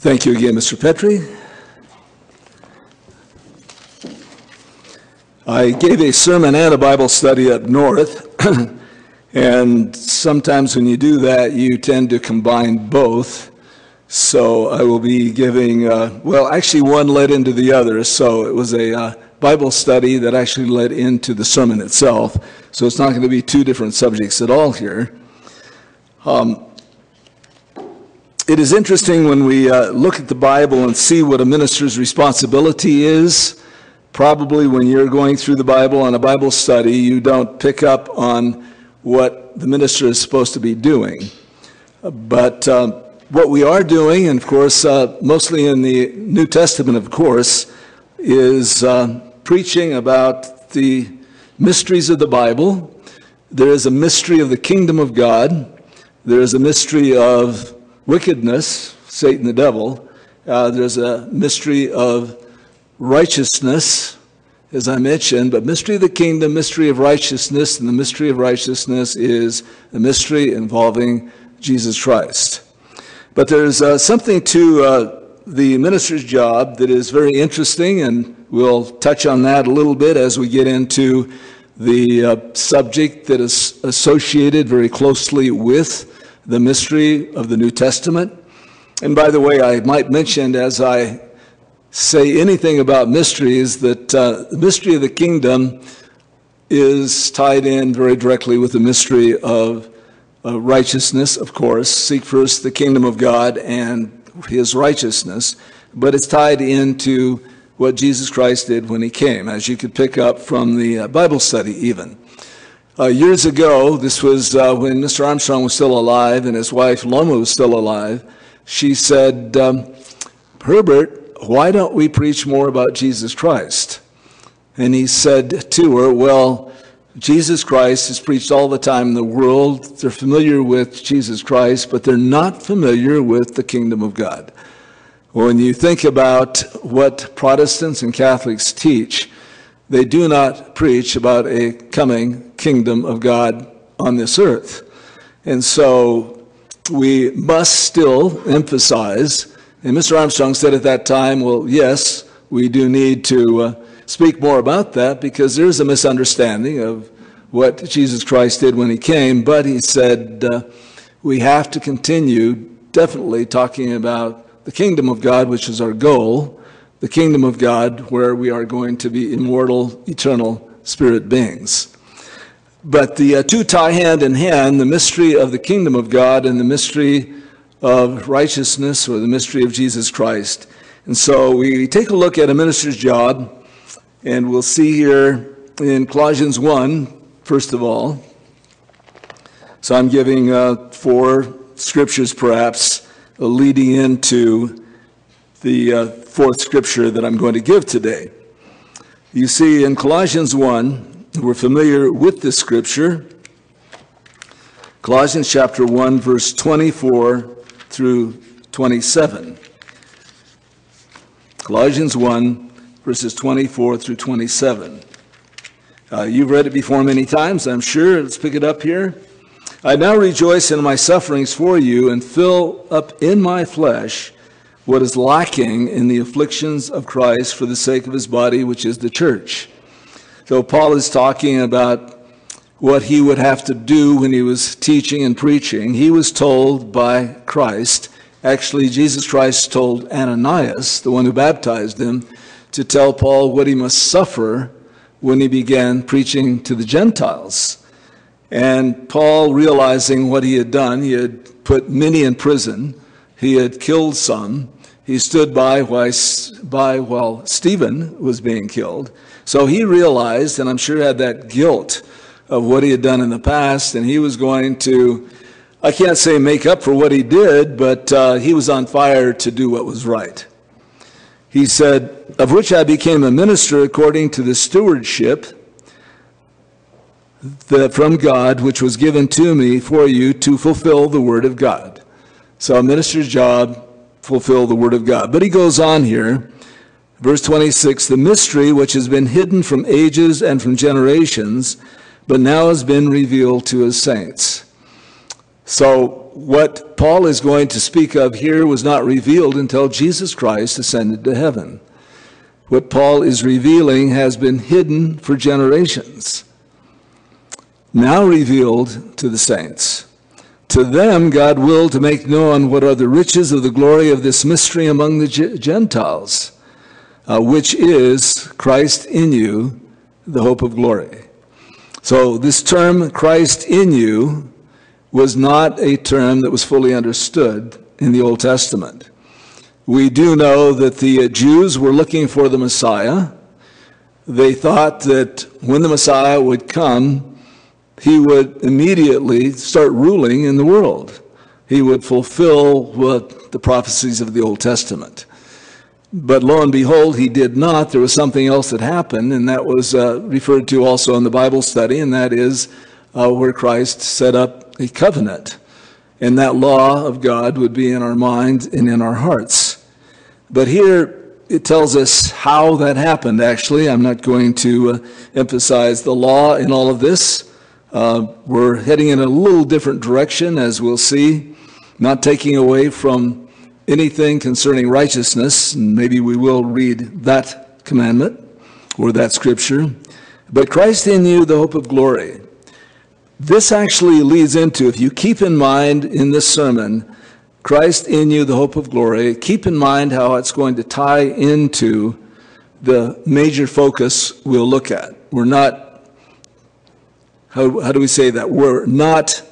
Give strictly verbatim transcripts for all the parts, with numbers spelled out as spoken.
Thank you again, Mister Petrie. I gave a sermon and a Bible study up north, and sometimes when you do that, you tend to combine both. So I will be giving, uh, well, actually one led into the other, so it was a uh, Bible study that actually led into the sermon itself. So it's not going to be two different subjects at all here. Um, It is interesting when we uh, look at the Bible and see what a minister's responsibility is. Probably when you're going through the Bible on a Bible study, you don't pick up on what the minister is supposed to be doing. But uh, what we are doing, and of course, uh, mostly in the New Testament, of course, is uh, preaching about the mysteries of the Bible. There is a mystery of the kingdom of God. There is a mystery of wickedness, Satan the devil. Uh, there's a mystery of righteousness, as I mentioned, but mystery of the kingdom, mystery of righteousness, and the mystery of righteousness is a mystery involving Jesus Christ. But there's uh, something to uh, the minister's job that is very interesting, and we'll touch on that a little bit as we get into the uh, subject that is associated very closely with the mystery of the New Testament. And by the way, I might mention as I say anything about mysteries that uh, the mystery of the kingdom is tied in very directly with the mystery of uh, righteousness, of course. Seek first the kingdom of God and his righteousness, but it's tied into what Jesus Christ did when he came, as you could pick up from the uh, Bible study even. Uh, years ago, this was uh, when Mister Armstrong was still alive and his wife Loma was still alive, she said, um, Herbert, why don't we preach more about Jesus Christ? And he said to her, well, Jesus Christ is preached all the time in the world. They're familiar with Jesus Christ, but they're not familiar with the kingdom of God. When you think about what Protestants and Catholics teach, they do not preach about a coming kingdom of God on this earth. And so we must still emphasize, and Mister Armstrong said at that time, well, yes, we do need to uh, speak more about that because there's a misunderstanding of what Jesus Christ did when he came, but he said uh, we have to continue definitely talking about the kingdom of God, which is our goal, the kingdom of God, where we are going to be immortal, eternal spirit beings. But the uh, two tie hand in hand, the mystery of the kingdom of God and the mystery of righteousness, or the mystery of Jesus Christ. And so we take a look at a minister's job, and we'll see here in Colossians one, first of all. So I'm giving uh, four scriptures perhaps uh, leading into the uh, fourth scripture that I'm going to give today. You see, in Colossians one, we're familiar with this scripture. Colossians chapter one, verse twenty-four through twenty-seven. Colossians one, verses twenty-four through twenty-seven. Uh, you've read it before many times, I'm sure. Let's pick it up here. I now rejoice in my sufferings for you and fill up in my flesh what is lacking in the afflictions of Christ for the sake of his body, which is the church. So Paul is talking about what he would have to do when he was teaching and preaching. He was told by Christ, actually Jesus Christ told Ananias, the one who baptized him, to tell Paul what he must suffer when he began preaching to the Gentiles. And Paul, realizing what he had done, he had put many in prison, he had killed some. He stood by while, by while Stephen was being killed. So he realized, and I'm sure had that guilt of what he had done in the past, and he was going to, I can't say make up for what he did, but uh, he was on fire to do what was right. He said, of which I became a minister according to the stewardship that from God, which was given to me for you to fulfill the word of God. So a minister's job, fulfill the word of God. But he goes on here, verse twenty-six, the mystery which has been hidden from ages and from generations, but now has been revealed to his saints. So what Paul is going to speak of here was not revealed until Jesus Christ ascended to heaven. What Paul is revealing has been hidden for generations, now revealed to the saints. To them God willed to make known what are the riches of the glory of this mystery among the Gentiles, uh, which is Christ in you, the hope of glory. So this term, Christ in you, was not a term that was fully understood in the Old Testament. We do know that the Jews were looking for the Messiah. They thought that when the Messiah would come, he would immediately start ruling in the world. He would fulfill what the prophecies of the Old Testament. But lo and behold, he did not. There was something else that happened, and that was uh, referred to also in the Bible study, and that is uh, where Christ set up a covenant. And that law of God would be in our minds and in our hearts. But here it tells us how that happened, actually. I'm not going to uh, emphasize the law in all of this. Uh, we're heading in a little different direction, as we'll see, not taking away from anything concerning righteousness, and maybe we will read that commandment or that scripture. But Christ in you, the hope of glory. This actually leads into, if you keep in mind in this sermon, Christ in you, the hope of glory, keep in mind how it's going to tie into the major focus we'll look at. We're not How, how do we say that? We're not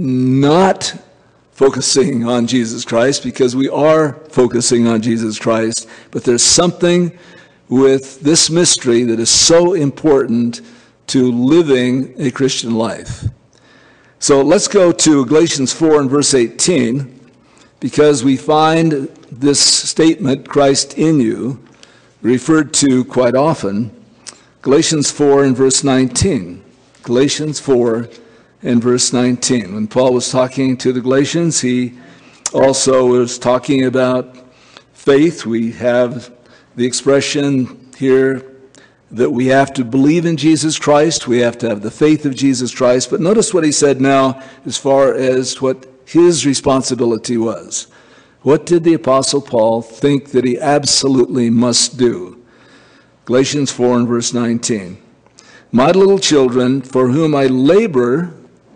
not focusing on Jesus Christ, because we are focusing on Jesus Christ, but there's something with this mystery that is so important to living a Christian life. So let's go to Galatians four and verse eighteen, because we find this statement, Christ in you, referred to quite often. Galatians four and verse nineteen. Galatians four and verse nineteen. When Paul was talking to the Galatians, he also was talking about faith. We have the expression here that we have to believe in Jesus Christ. We have to have the faith of Jesus Christ. But notice what he said now as far as what his responsibility was. What did the Apostle Paul think that he absolutely must do? Galatians four and verse nineteen. My little children, for whom I labor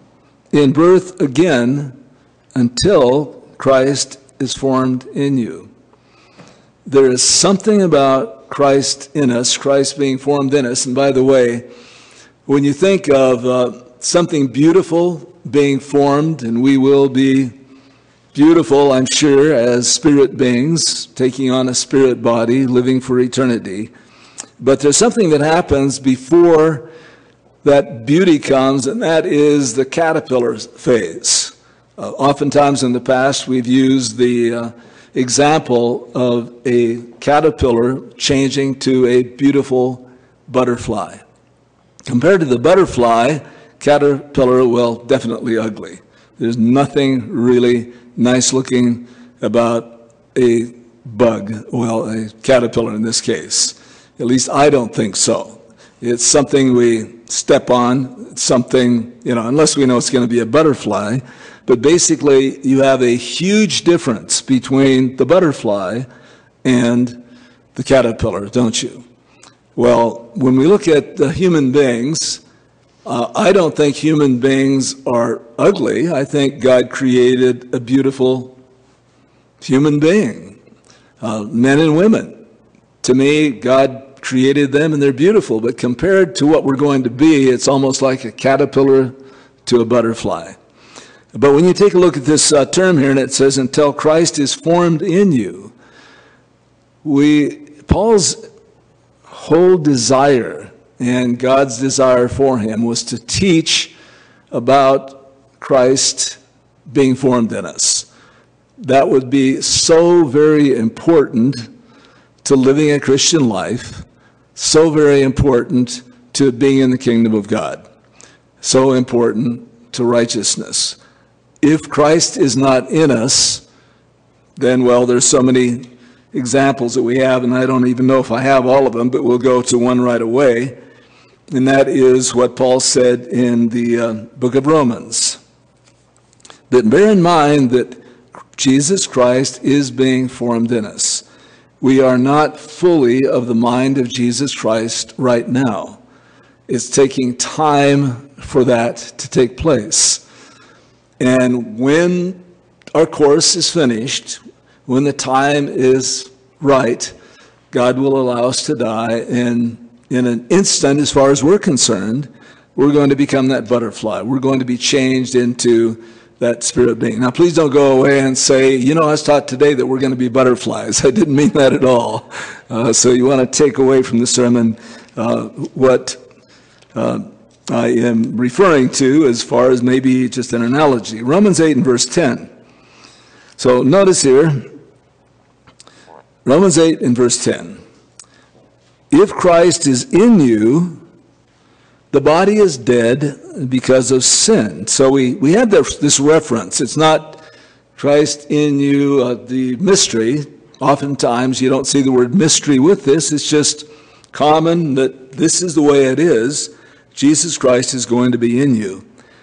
in birth again until Christ is formed in you. There is something about Christ in us, Christ being formed in us. And by the way, when you think of uh, something beautiful being formed, and we will be beautiful, I'm sure, as spirit beings, taking on a spirit body, living for eternity. But there's something that happens before that beauty comes, and that is the caterpillar phase. Uh, oftentimes in the past, we've used the uh, example of a caterpillar changing to a beautiful butterfly. Compared to the butterfly, caterpillar, well, definitely ugly. There's nothing really nice looking about a bug, well, a caterpillar in this case. At least I don't think so. It's something we step on, it's something, you know, unless we know it's going to be a butterfly. But basically, you have a huge difference between the butterfly and the caterpillar, don't you? Well, when we look at the human beings, uh, I don't think human beings are ugly. I think God created a beautiful human being, uh, men and women. To me, God created them and they're beautiful, but compared to what we're going to be, it's almost like a caterpillar to a butterfly. But when you take a look at this uh, term here, and it says, until Christ is formed in you, we, Paul's whole desire and God's desire for him was to teach about Christ being formed in us. That would be so very important to living a Christian life, so very important to being in the kingdom of God, so important to righteousness. If Christ is not in us, then, well, there's so many examples that we have, and I don't even know if I have all of them, but we'll go to one right away, and that is what Paul said in the uh, book of Romans. But bear in mind that Jesus Christ is being formed in us. We are not fully of the mind of Jesus Christ right now. It's taking time for that to take place. And when our course is finished, when the time is right, God will allow us to die, and in an instant, as far as we're concerned, we're going to become that butterfly. We're going to be changed into that spirit being. Now, please don't go away and say, you know, I was taught today that we're going to be butterflies. I didn't mean that at all. Uh, so you want to take away from the sermon uh, what uh, I am referring to as far as maybe just an analogy. Romans eight and verse ten. So notice here, Romans eight and verse ten. If Christ is in you, the body is dead because of sin. So we, we have this, this reference. It's not Christ in you, uh, the mystery. Oftentimes you don't see the word mystery with this. It's just common that this is the way it is. Jesus Christ is going to be in you.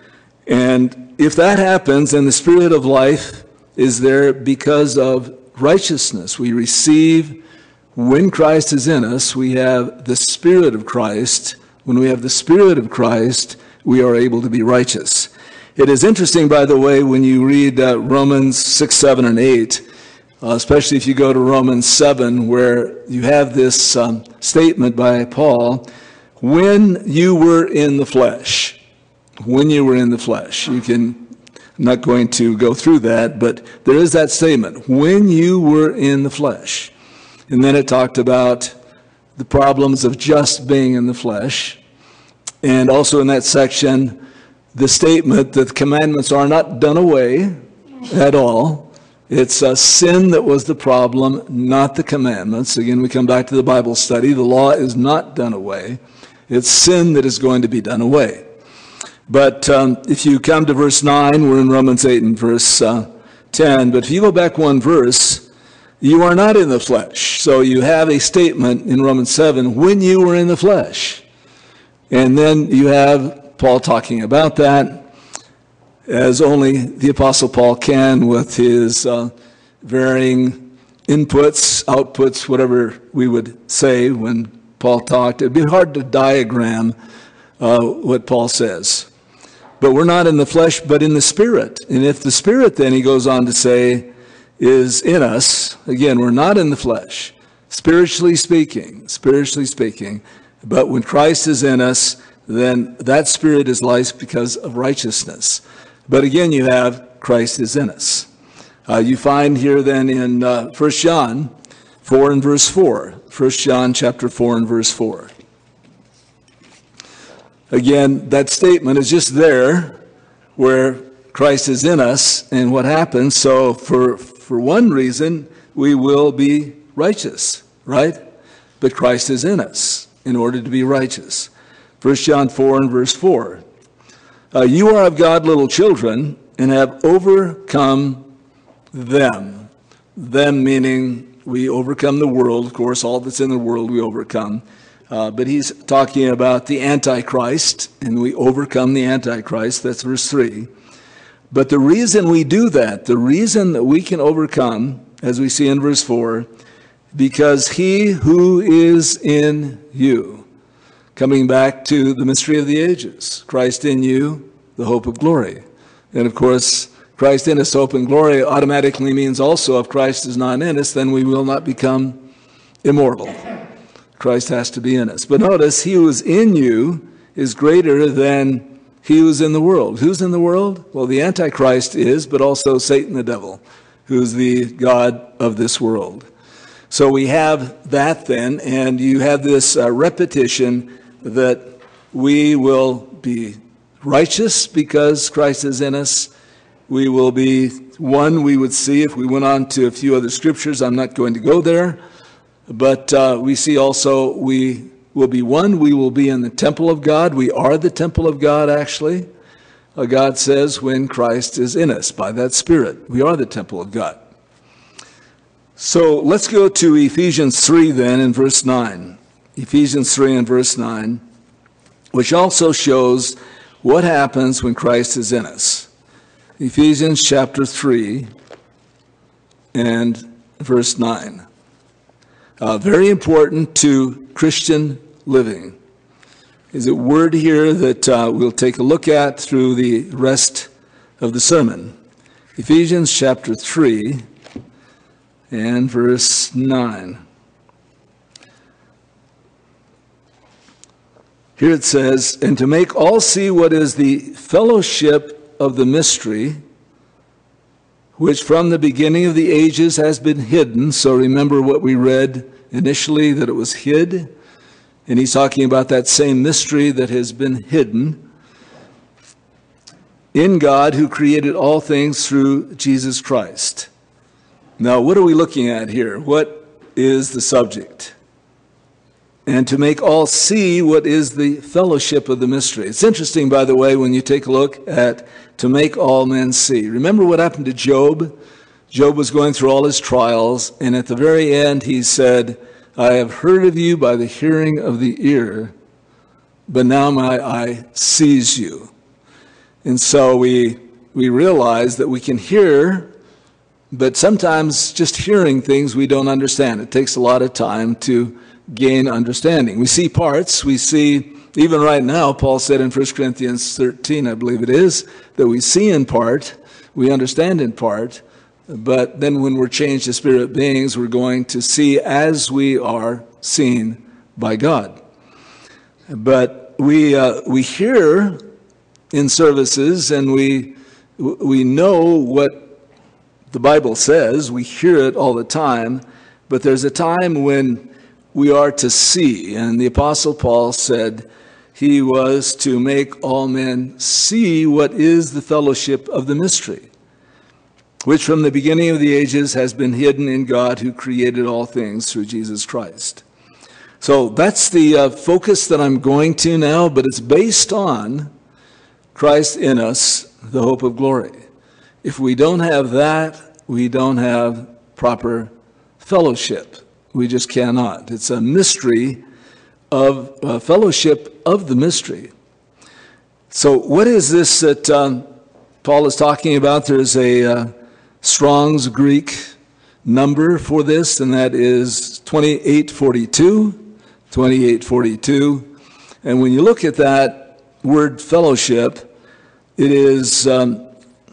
And if that happens, then the spirit of life is there because of righteousness. We receive, when Christ is in us, we have the Spirit of Christ. When we have the Spirit of Christ, we are able to be righteous. It is interesting, by the way, when you read uh, Romans six, seven, and eight, uh, especially if you go to Romans seven, where you have this um, statement by Paul, when you were in the flesh, when you were in the flesh. You can, I'm not going to go through that, but there is that statement, when you were in the flesh. And then it talked about the problems of just being in the flesh. And also in that section, the statement that the commandments are not done away at all. It's a sin that was the problem, not the commandments. Again, we come back to the Bible study. The law is not done away. It's sin that is going to be done away. But um, if you come to verse nine, we're in Romans eight and verse uh, ten. But if you go back one verse, you are not in the flesh. So you have a statement in Romans seven, when you were in the flesh. And then you have Paul talking about that, as only the Apostle Paul can with his uh, varying inputs, outputs, whatever we would say when Paul talked. It'd be hard to diagram uh, what Paul says. But we're not in the flesh, but in the Spirit. And if the Spirit, then he goes on to say, is in us, again, we're not in the flesh, spiritually speaking, spiritually speaking, but when Christ is in us, then that Spirit is life because of righteousness. But again, you have Christ is in us. Uh, you find here then in uh, First John four and verse four, First John chapter four and verse four. Again, that statement is just there where Christ is in us, and what happens, so for For one reason, we will be righteous, right? But Christ is in us in order to be righteous. First John four and verse four. Uh, you are of God, little children, and have overcome them. Them meaning we overcome the world. Of course, all that's in the world we overcome. Uh, but he's talking about the Antichrist, and we overcome the Antichrist. That's verse three. But the reason we do that, the reason that we can overcome, as we see in verse four, because he who is in you, coming back to the mystery of the ages, Christ in you, the hope of glory. And of course, Christ in us, hope and glory, automatically means also if Christ is not in us, then we will not become immortal. Christ has to be in us. But notice, he who is in you is greater than he who's in the world. Who's in the world? Well, the Antichrist is, but also Satan the devil, who's the god of this world. So we have that then, and you have this uh, repetition that we will be righteous because Christ is in us. We will be one we would see if we went on to a few other scriptures. I'm not going to go there. But uh, we see also we will be one. We will be in the temple of God. We are the temple of God, actually. Uh, God says when Christ is in us by that Spirit. We are the temple of God. So let's go to Ephesians three then in verse nine. Ephesians three and verse nine, which also shows what happens when Christ is in us. Ephesians chapter three and verse nine. Uh, very important to Christian living. Is a word here that uh, we'll take a look at through the rest of the sermon. Ephesians chapter three and verse nine. Here it says, "And to make all see what is the fellowship of the mystery, which from the beginning of the ages has been hidden." So remember what we read initially, that it was hid. And he's talking about that same mystery that has been hidden in God, who created all things through Jesus Christ. Now, what are we looking at here? What is the subject? And to make all see what is the fellowship of the mystery. It's interesting, by the way, when you take a look at to make all men see. Remember what happened to Job? Job was going through all his trials, and at the very end he said, "I have heard of you by the hearing of the ear, but now my eye sees you." And so we we realize that we can hear, but sometimes just hearing things we don't understand. It takes a lot of time to gain understanding. We see parts. We see, even right now, Paul said in First Corinthians thirteen, I believe it is, that we see in part, we understand in part, but then when we're changed to spirit beings, we're going to see as we are seen by God. But we uh, we hear in services, and we we know what the Bible says. We hear it all the time, but there's a time when we are to see, and the Apostle Paul said he was to make all men see what is the fellowship of the mystery, which from the beginning of the ages has been hidden in God, who created all things through Jesus Christ. So that's the uh, focus that I'm going to now, but it's based on Christ in us, the hope of glory. If we don't have that, we don't have proper fellowship. We just cannot. It's a mystery of uh, fellowship of the mystery. So what is this that um, Paul is talking about? There's a uh, Strong's Greek number for this, and that is twenty-eight forty-two. twenty-eight forty-two. And when you look at that word fellowship, it is um,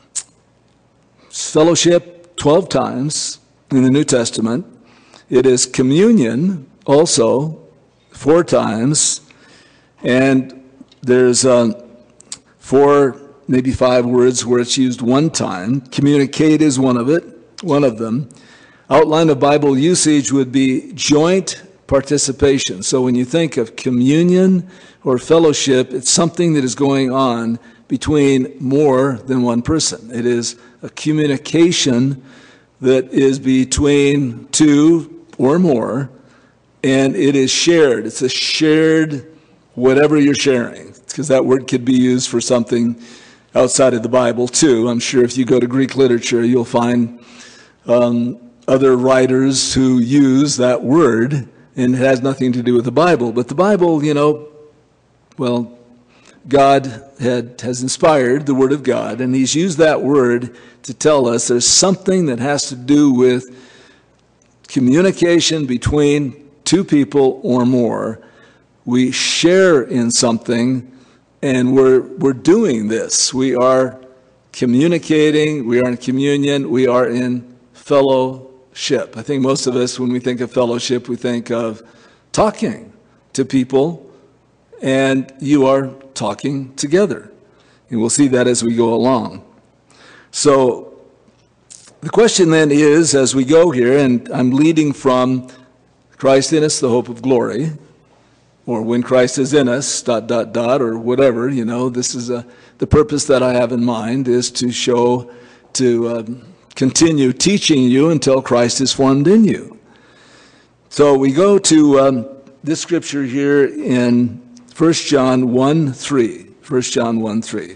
fellowship twelve times in the New Testament. It is communion also four times, and there's um, four, maybe five words where it's used one time. Communicate is one of it, one of them. Outline of Bible usage would be joint participation. So when you think of communion or fellowship, it's something that is going on between more than one person. It is a communication that is between two or more, and it is shared. It's a shared whatever you're sharing, because that word could be used for something outside of the Bible too. I'm sure if you go to Greek literature, you'll find um, other writers who use that word, and it has nothing to do with the Bible. But the Bible, you know, well, God had, has inspired the Word of God, and He's used that word to tell us there's something that has to do with communication between two people or more. We share in something, and we're we're doing this. We are communicating, we are in communion, we are in fellowship. I think most of us, when we think of fellowship, we think of talking to people, and you are talking together. And we'll see that as we go along. So the question then is, as we go here, and I'm leading from Christ in us, the hope of glory, or when Christ is in us, dot, dot, dot, or whatever, you know, this is a, the purpose that I have in mind is to show, to um, continue teaching you until Christ is formed in you. So we go to um, this scripture here in First John one three. First John one three.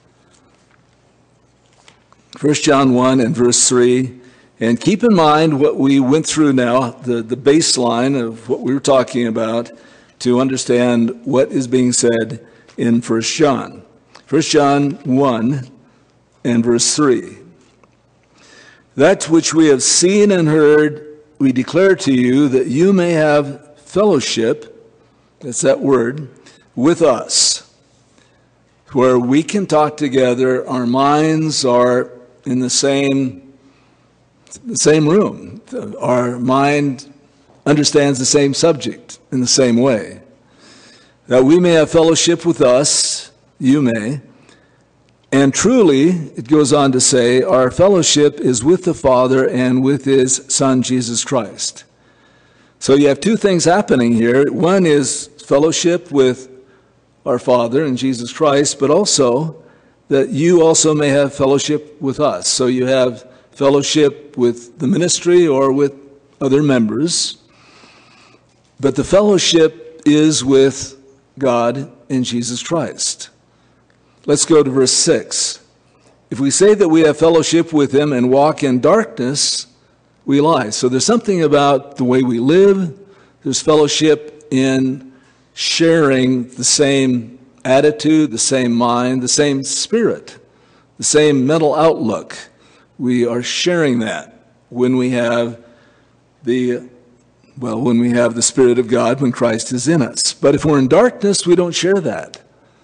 First John one and verse three. And keep in mind what we went through now, the, the baseline of what we were talking about, to understand what is being said in First John. First John one and verse three. That which we have seen and heard, we declare to you, that you may have fellowship, that's that word, with us, where we can talk together, our minds are in the same, the same room. Our mind understands the same subject in the same way. That we may have fellowship with us, you may, and truly, it goes on to say, our fellowship is with the Father and with his Son, Jesus Christ. So you have two things happening here. One is fellowship with our Father and Jesus Christ, but also that you also may have fellowship with us. So you have fellowship with the ministry or with other members, but the fellowship is with God and Jesus Christ. Let's go to verse six. If we say that we have fellowship with him and walk in darkness, we lie. So there's something about the way we live. There's fellowship in sharing the same attitude, the same mind, the same spirit, the same mental outlook. We are sharing that when we have the, well, when we have the Spirit of God, when Christ is in us. But if we're in darkness, we don't share that.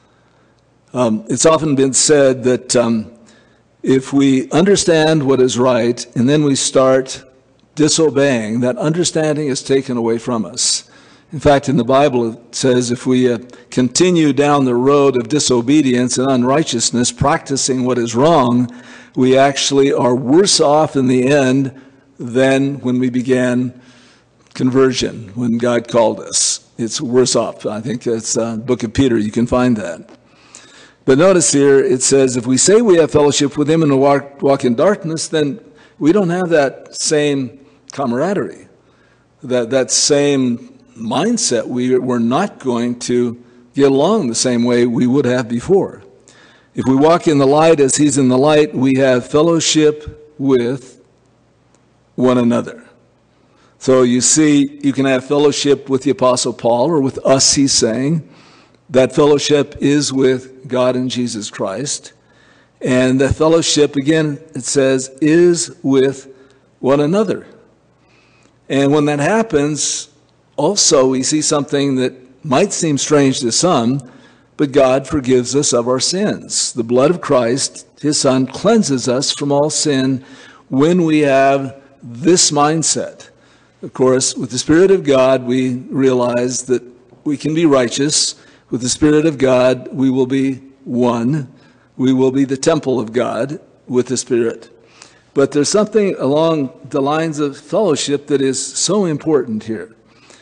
Um, it's often been said that um, if we understand what is right and then we start disobeying, that understanding is taken away from us. In fact, in the Bible it says if we uh, continue down the road of disobedience and unrighteousness, practicing what is wrong, we actually are worse off in the end than when we began conversion, when God called us. It's worse off. I think it's uh, the book of Peter. You can find that. But notice here, it says, if we say we have fellowship with him and walk, walk in darkness, then we don't have that same camaraderie, that, that same mindset. We, we're not going to get along the same way we would have before. If we walk in the light as he's in the light, we have fellowship with one another. So you see, you can have fellowship with the Apostle Paul, or with us, he's saying. That fellowship is with God and Jesus Christ. And that fellowship, again, it says, is with one another. And when that happens, also we see something that might seem strange to some, but God forgives us of our sins. The blood of Christ, his Son, cleanses us from all sin when we have this mindset. Of course, with the Spirit of God, we realize that we can be righteous. With the Spirit of God, we will be one. We will be the temple of God with the Spirit. But there's something along the lines of fellowship that is so important here.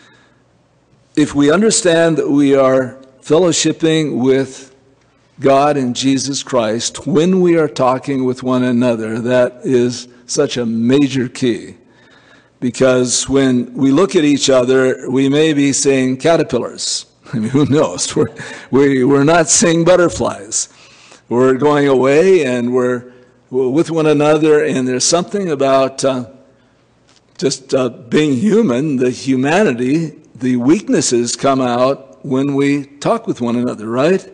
If we understand that we are fellowshipping with God and Jesus Christ when we are talking with one another, that is such a major key. Because when we look at each other, we may be seeing caterpillars. I mean, who knows? We're, we, we're not seeing butterflies. We're going away and we're, we're with one another, and there's something about uh, just uh, being human, the humanity, the weaknesses come out when we talk with one another, right?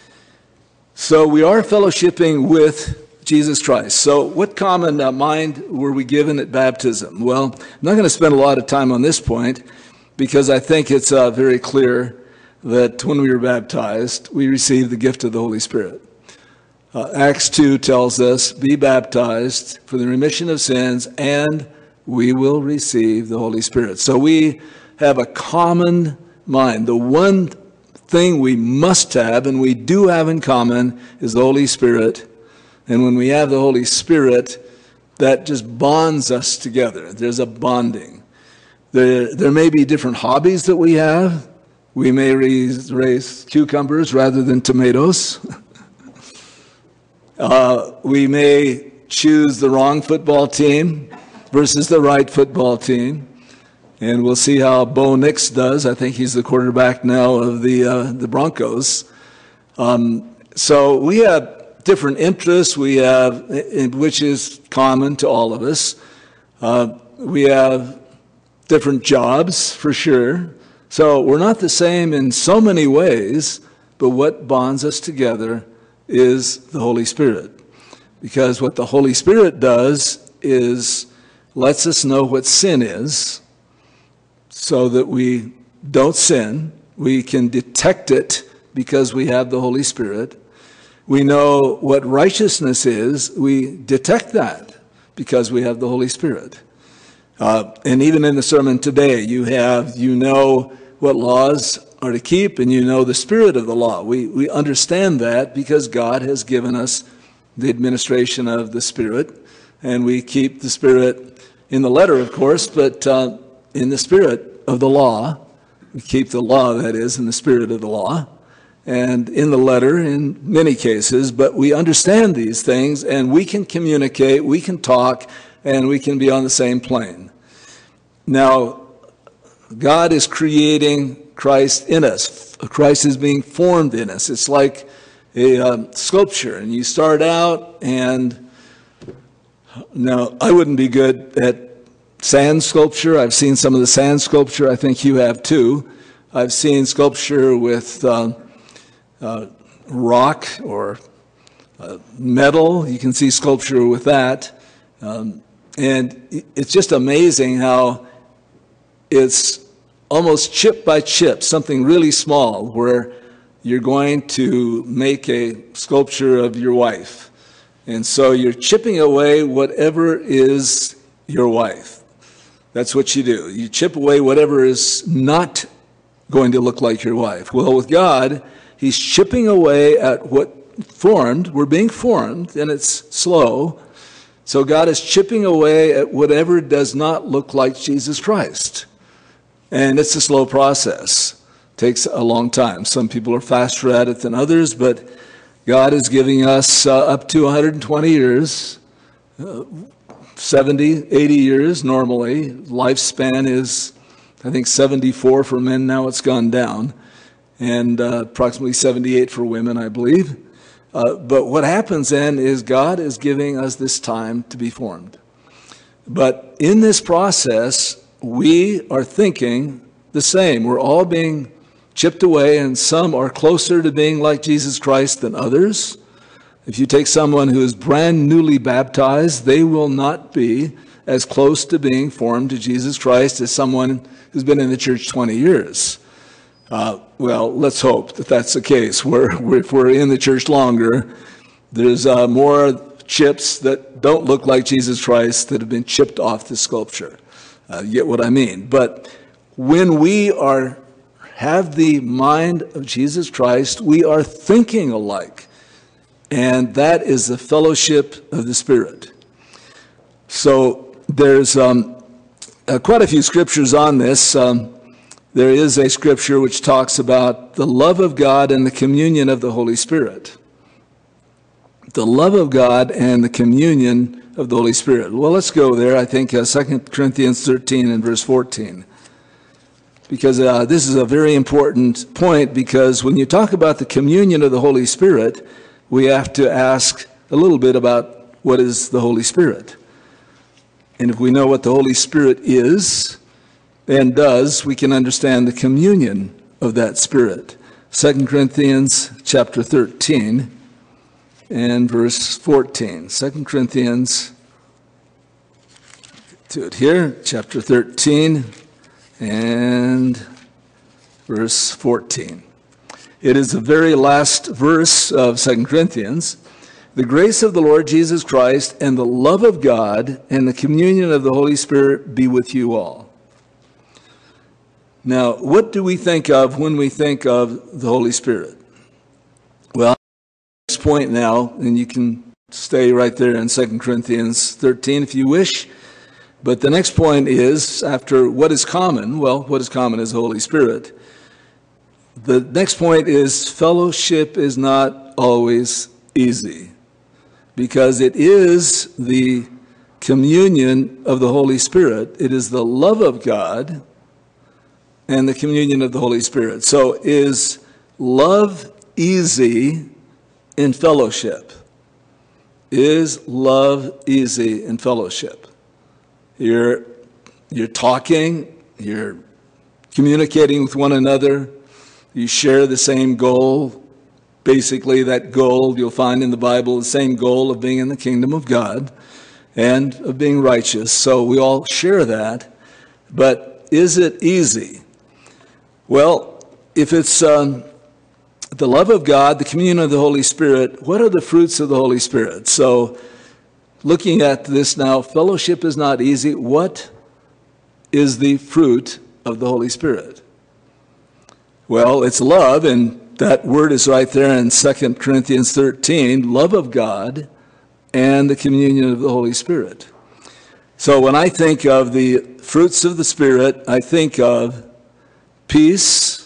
So we are fellowshipping with Jesus Christ. So what common uh, mind were we given at baptism? Well, I'm not going to spend a lot of time on this point because I think it's uh, very clear that when we were baptized, we received the gift of the Holy Spirit. Uh, Acts two tells us, be baptized for the remission of sins, and we will receive the Holy Spirit. So we have a common mind. The one thing we must have, and we do have in common, is the Holy Spirit. And when we have the Holy Spirit, that just bonds us together. There's a bonding. There, there may be different hobbies that we have. We may raise, raise cucumbers rather than tomatoes. uh, we may choose the wrong football team versus the right football team. And we'll see how Bo Nix does. I think he's the quarterback now of the uh, the Broncos. Um, so we have different interests. We have, which is common to all of us. Uh, we have different jobs, for sure. So we're not the same in so many ways, but what bonds us together is the Holy Spirit. Because what the Holy Spirit does is lets us know what sin is so that we don't sin. We can detect it because we have the Holy Spirit. We know what righteousness is. We detect that because we have the Holy Spirit. Uh, and even in the sermon today, you have, you know what laws are to keep, and you know the spirit of the law. We, we understand that because God has given us the administration of the Spirit, and we keep the Spirit in the letter, of course, but uh, in the spirit of the law. We keep the law, that is, in the spirit of the law, and in the letter in many cases, but we understand these things, and we can communicate, we can talk, and we can be on the same plane. Now, God is creating Christ in us. Christ is being formed in us. It's like a um, sculpture, and you start out, and now I wouldn't be good at sand sculpture. I've seen some of the sand sculpture. I think you have too. I've seen sculpture with um, uh, rock or uh, metal. You can see sculpture with that. Um, and it's just amazing how it's almost chip by chip, something really small, where you're going to make a sculpture of your wife. And so you're chipping away whatever is your wife. That's what you do. You chip away whatever is not going to look like your wife. Well, with God, He's chipping away at what formed. We're being formed, and it's slow. So God is chipping away at whatever does not look like Jesus Christ. And it's a slow process. It takes a long time. Some people are faster at it than others, but God is giving us uh, up to one hundred twenty years, uh, seventy, eighty years normally. Lifespan is, I think, seventy-four for men. Now it's gone down, and uh, approximately seventy-eight for women, I believe. Uh, but what happens then is God is giving us this time to be formed. But in this process, we are thinking the same. We're all being chipped away, and some are closer to being like Jesus Christ than others. If you take someone who is brand newly baptized, they will not be as close to being formed to Jesus Christ as someone who's been in the church twenty years. Uh, well, let's hope that that's the case. We're, we're, if we're in the church longer, there's uh, more chips that don't look like Jesus Christ that have been chipped off the sculpture. Uh, you get what I mean? But when we are have the mind of Jesus Christ, we are thinking alike. And that is the fellowship of the Spirit. So there's um, uh, quite a few scriptures on this. Um, there is a scripture which talks about the love of God and the communion of the Holy Spirit. The love of God and the communion of the Holy Spirit. Well, let's go there. I think uh, Second Corinthians thirteen and verse fourteen. Because uh, this is a very important point, because when you talk about the communion of the Holy Spirit, we have to ask a little bit about what is the Holy Spirit. And if we know what the Holy Spirit is and does, we can understand the communion of that Spirit. Second Corinthians chapter thirteen and verse fourteen. Second Corinthians, to it here, chapter thirteen and verse fourteen. It is the very last verse of Second Corinthians. The grace of the Lord Jesus Christ and the love of God and the communion of the Holy Spirit be with you all. Now, what do we think of when we think of the Holy Spirit? Well, next point now, and you can stay right there in Second Corinthians thirteen if you wish. But the next point is, after what is common, well, what is common is the Holy Spirit. The next point is fellowship is not always easy, because it is the communion of the Holy Spirit. It is the love of God and the communion of the Holy Spirit. So is love easy in fellowship? Is love easy in fellowship? You're, you're talking, you're communicating with one another, you share the same goal, basically that goal you'll find in the Bible, the same goal of being in the kingdom of God and of being righteous. So we all share that. But is it easy? Well, if it's um, the love of God, the communion of the Holy Spirit, what are the fruits of the Holy Spirit? So looking at this now, fellowship is not easy. What is the fruit of the Holy Spirit? Well, it's love, and that word is right there in Second Corinthians thirteen, love of God and the communion of the Holy Spirit. So when I think of the fruits of the Spirit, I think of peace,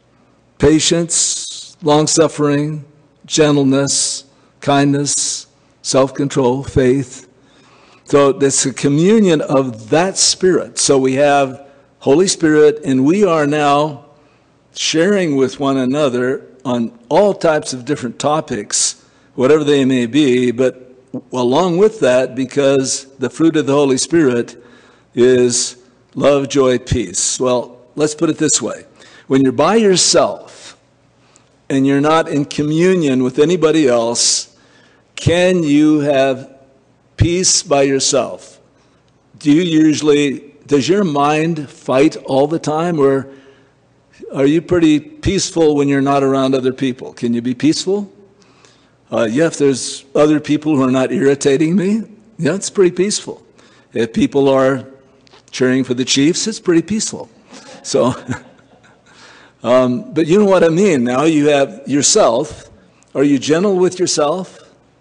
patience, long-suffering, gentleness, kindness, self-control, faith. So it's a communion of that Spirit. So we have Holy Spirit, and we are now sharing with one another on all types of different topics, whatever they may be, but along with that, because the fruit of the Holy Spirit is love, joy, peace. Well, let's put it this way. When you're by yourself and you're not in communion with anybody else, can you have peace by yourself? Do you usually, does your mind fight all the time, or are you pretty peaceful when you're not around other people? Can you be peaceful? Uh, yeah, if there's other people who are not irritating me, yeah, it's pretty peaceful. If people are cheering for the Chiefs, it's pretty peaceful. So, um, but you know what I mean. Now you have yourself. Are you gentle with yourself?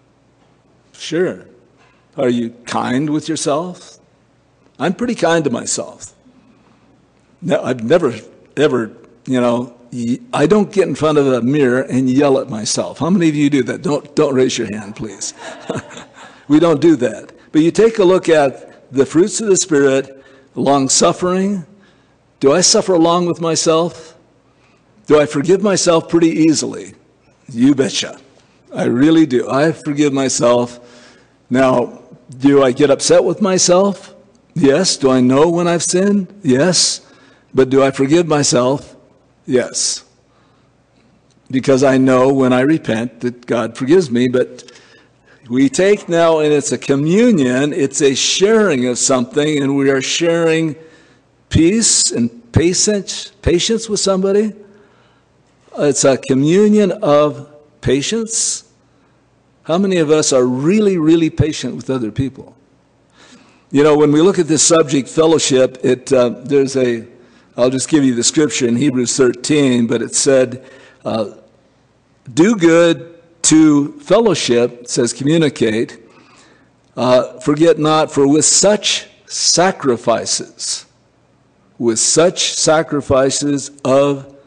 Sure. Are you kind with yourself? I'm pretty kind to myself. No, I've never, ever, you know, I don't get in front of a mirror and yell at myself. How many of you do that? Don't, don't raise your hand, please. We don't do that. But you take a look at the fruits of the Spirit, long-suffering. Do I suffer along with myself? Do I forgive myself pretty easily? You betcha. I really do. I forgive myself. Now, do I get upset with myself? Yes. Do I know when I've sinned? Yes. But do I forgive myself? Yes. Because I know when I repent that God forgives me. But we take now, and it's a communion, it's a sharing of something, and we are sharing peace and patience, patience with somebody. It's a communion of patience. How many of us are really, really patient with other people? You know, when we look at this subject, fellowship, it uh, there's a, I'll just give you the scripture in Hebrews thirteen, but it said, uh, do good to fellowship, it says communicate, uh, forget not, for with such sacrifices, with such sacrifices of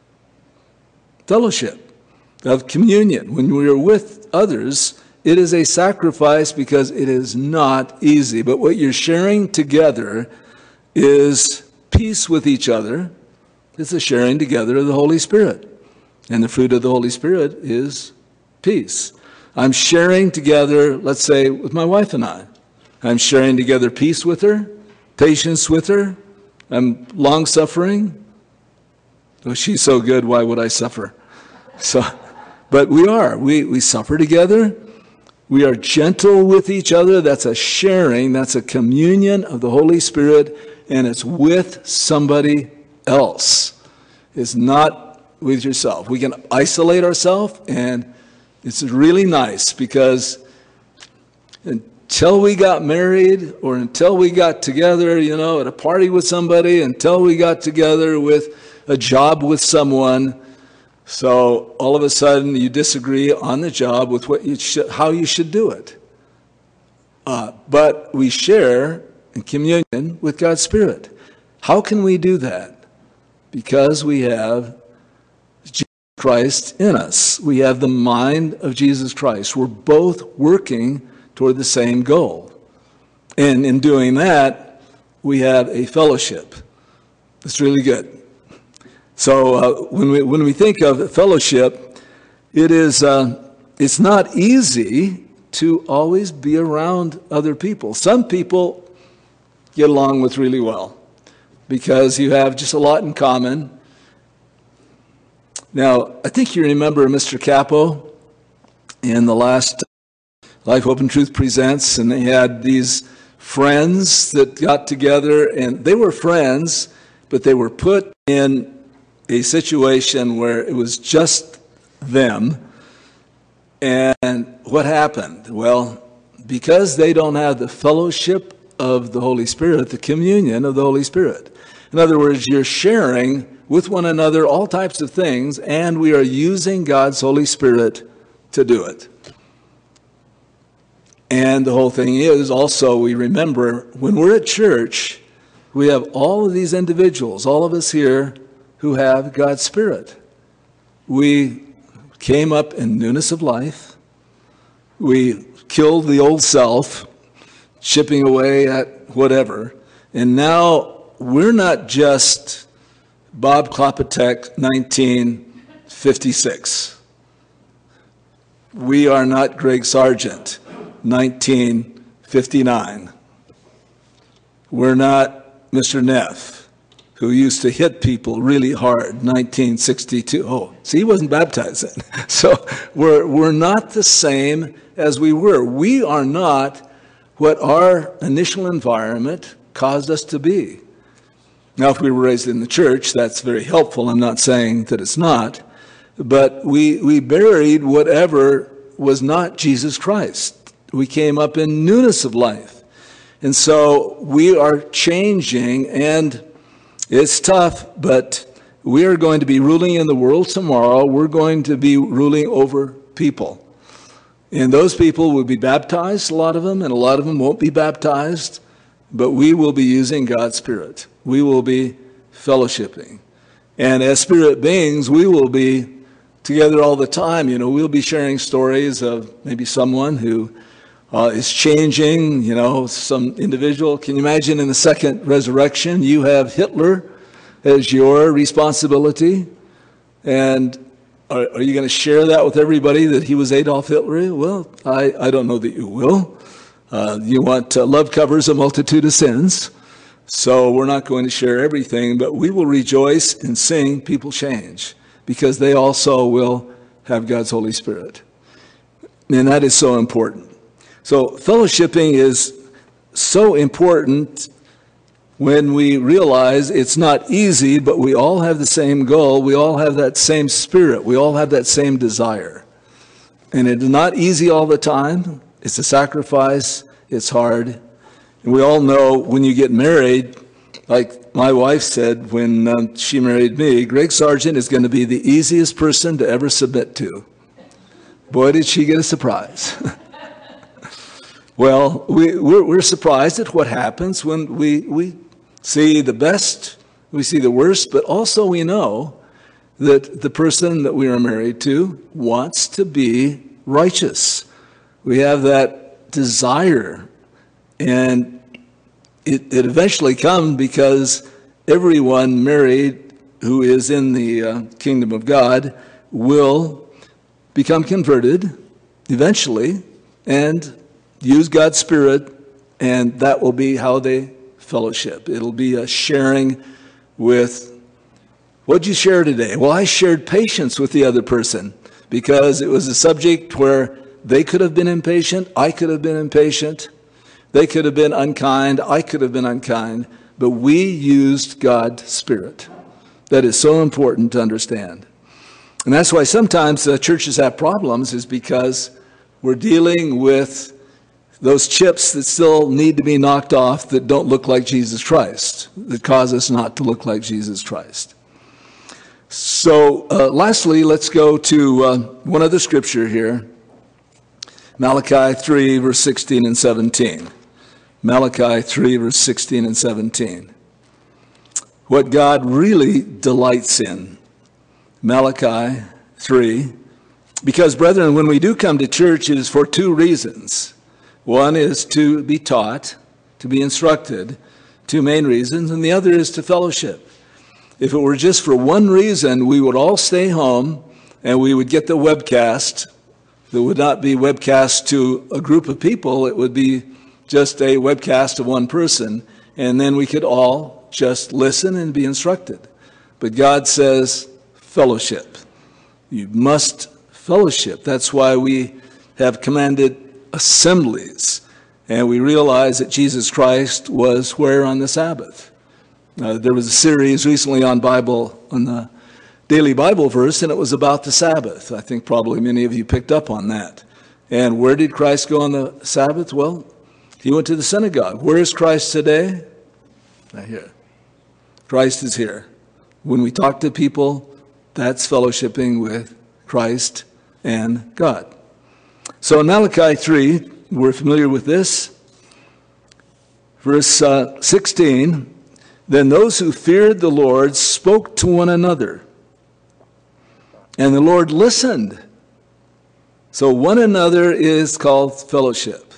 fellowship, of communion, when we are with others, it is a sacrifice because it is not easy. But what you're sharing together is peace with each other. It's a sharing together of the Holy Spirit. And the fruit of the Holy Spirit is peace. I'm sharing together, let's say, with my wife and I. I'm sharing together peace with her, patience with her. I'm long-suffering. Oh, she's so good, why would I suffer? So, but we are. We, we suffer together. We are gentle with each other. That's a sharing. That's a communion of the Holy Spirit, and it's with somebody else. It's not with yourself. We can isolate ourselves, and it's really nice because until we got married or until we got together, you know, at a party with somebody, until we got together with a job with someone, so all of a sudden you disagree on the job with what you should, how you should do it. Uh, but we share in communion with God's Spirit. How can we do that? Because we have Jesus Christ in us. We have the mind of Jesus Christ. We're both working toward the same goal. And in doing that, we have a fellowship. It's really good. So uh, when we when we think of fellowship, it is uh, it's not easy to always be around other people. Some people get along with really well because you have just a lot in common. Now, I think you remember Mister Capo in the last Life, Hope, and Truth Presents, and they had these friends that got together, and they were friends, but they were put in a situation where it was just them. And what happened? Well, because they don't have the fellowship of the Holy Spirit, the communion of the Holy Spirit. In other words, you're sharing with one another all types of things, and we are using God's Holy Spirit to do it. And the whole thing is also, we remember when we're at church, we have all of these individuals, all of us here, who have God's Spirit. We came up in newness of life. We killed the old self, chipping away at whatever. And now we're not just Bob Klopatek, nineteen fifty-six. We are not Greg Sargent, nineteen fifty-nine. We're not Mister Neff, who used to hit people really hard, nineteen sixty-two. Oh, see, he wasn't baptized then. So we're, we're not the same as we were. We are not what our initial environment caused us to be. Now, if we were raised in the church, that's very helpful. I'm not saying that it's not. But we, we buried whatever was not Jesus Christ. We came up in newness of life. And so we are changing, and it's tough, but we are going to be ruling in the world tomorrow. We're going to be ruling over people. And those people will be baptized, a lot of them, and a lot of them won't be baptized. But we will be using God's Spirit. We will be fellowshipping. And as spirit beings, we will be together all the time. You know, we'll be sharing stories of maybe someone who uh, is changing, you know, some individual. Can you imagine in the second resurrection, you have Hitler as your responsibility? And are, are you going to share that with everybody that he was Adolf Hitler? Well, I, I don't know that you will. Uh, you want uh, love covers a multitude of sins. So we're not going to share everything, but we will rejoice and sing people change, because they also will have God's Holy Spirit. And that is so important. So fellowshipping is so important when we realize it's not easy, but we all have the same goal. We all have that same spirit. We all have that same desire. And it is not easy all the time. It's a sacrifice. It's hard. And we all know when you get married, like my wife said when um, she married me, Greg Sargent is going to be the easiest person to ever submit to. Boy, did she get a surprise. Well, we, we're, we're surprised at what happens when we, we see the best, we see the worst, but also we know that the person that we are married to wants to be righteous. We have that desire, and it, it eventually comes because everyone married who is in the uh, kingdom of God will become converted eventually and use God's Spirit, and that will be how they fellowship. It'll be a sharing with, what'd you share today? Well, I shared patience with the other person because it was a subject where they could have been impatient, I could have been impatient, they could have been unkind, I could have been unkind, but we used God's Spirit. That is so important to understand. And that's why sometimes uh, churches have problems, is because we're dealing with those chips that still need to be knocked off that don't look like Jesus Christ, that cause us not to look like Jesus Christ. So uh, lastly, let's go to uh, one other scripture here. Malachi three, verse sixteen and seventeen. Malachi three, verse sixteen and seventeen. What God really delights in. Malachi three. Because, brethren, when we do come to church, it is for two reasons. One is to be taught, to be instructed, two main reasons, and the other is to fellowship. If it were just for one reason, we would all stay home and we would get the webcast. It would not be webcast to a group of people. It would be just a webcast of one person, and then we could all just listen and be instructed. But God says fellowship. You must fellowship. That's why we have commanded assemblies. And we realize that Jesus Christ was where on the Sabbath? Uh, there was a series recently on Bible, on the Daily Bible Verse, and it was about the Sabbath. I think probably many of you picked up on that. And where did Christ go on the Sabbath? Well, he went to the synagogue. Where is Christ today? Right here. Christ is here. When we talk to people, that's fellowshipping with Christ and God. So in Malachi three, we're familiar with this. Verse uh, sixteen, then those who feared the Lord spoke to one another, and the Lord listened. So one another is called fellowship.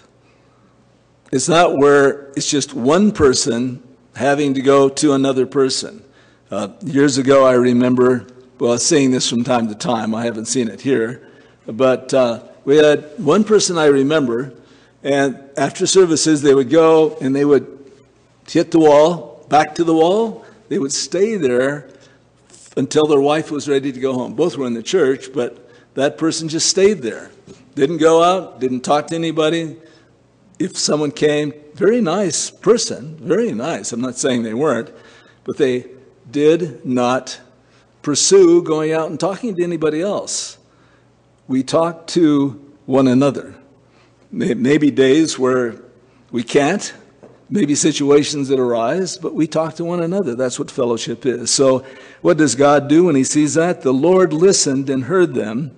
It's not where it's just one person having to go to another person. Uh, years ago, I remember, well, seeing this from time to time. I haven't seen it here. But uh, we had one person I remember, and after services, they would go and they would hit the wall, back to the wall. They would stay there until their wife was ready to go home. Both were in the church, but that person just stayed there. Didn't go out, didn't talk to anybody. If someone came, very nice person, very nice. I'm not saying they weren't, but they did not pursue going out and talking to anybody else. We talked to one another. Maybe days where we can't, maybe situations that arise, but we talk to one another. That's what fellowship is. So what does God do when he sees that? The Lord listened and heard them.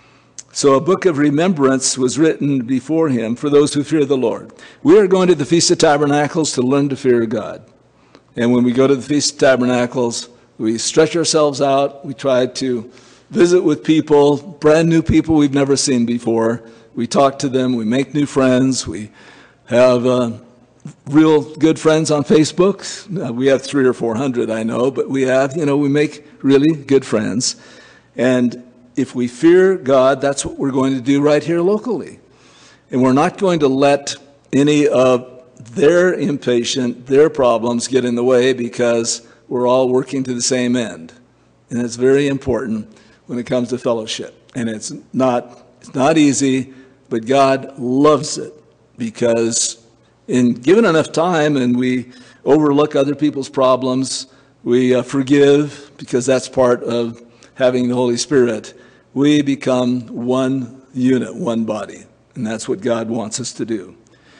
So a book of remembrance was written before him for those who fear the Lord. We are going to the Feast of Tabernacles to learn to fear God. And when we go to the Feast of Tabernacles, we stretch ourselves out. We try to visit with people, brand new people we've never seen before. We talk to them. We make new friends. We have uh, real good friends on Facebook. Uh, we have three or four hundred, I know, but we have, you know, we make really good friends. And if we fear God, that's what we're going to do right here locally. And we're not going to let any of their impatient, their problems get in the way, because we're all working to the same end. And it's very important when it comes to fellowship. And it's not, it's not easy, but God loves it, because in given enough time and we overlook other people's problems, we uh, forgive, because that's part of having the Holy Spirit, we become one unit, one body. And that's what God wants us to do.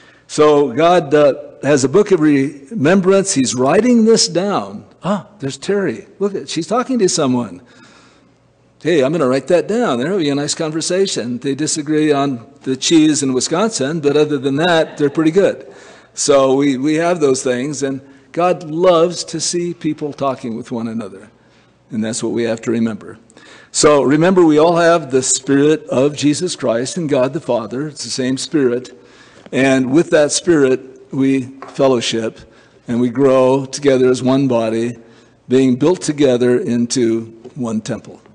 So God uh, has a book of remembrance. He's writing this down. Ah, there's Terry. Look, at she's talking to someone. Hey, I'm going to write that down. There'll be a nice conversation. They disagree on the cheese in Wisconsin, but other than that, they're pretty good. So we, we have those things, and God loves to see people talking with one another. And that's what we have to remember. So remember, we all have the Spirit of Jesus Christ and God the Father. It's the same Spirit. And with that Spirit, we fellowship and we grow together as one body, being built together into one temple.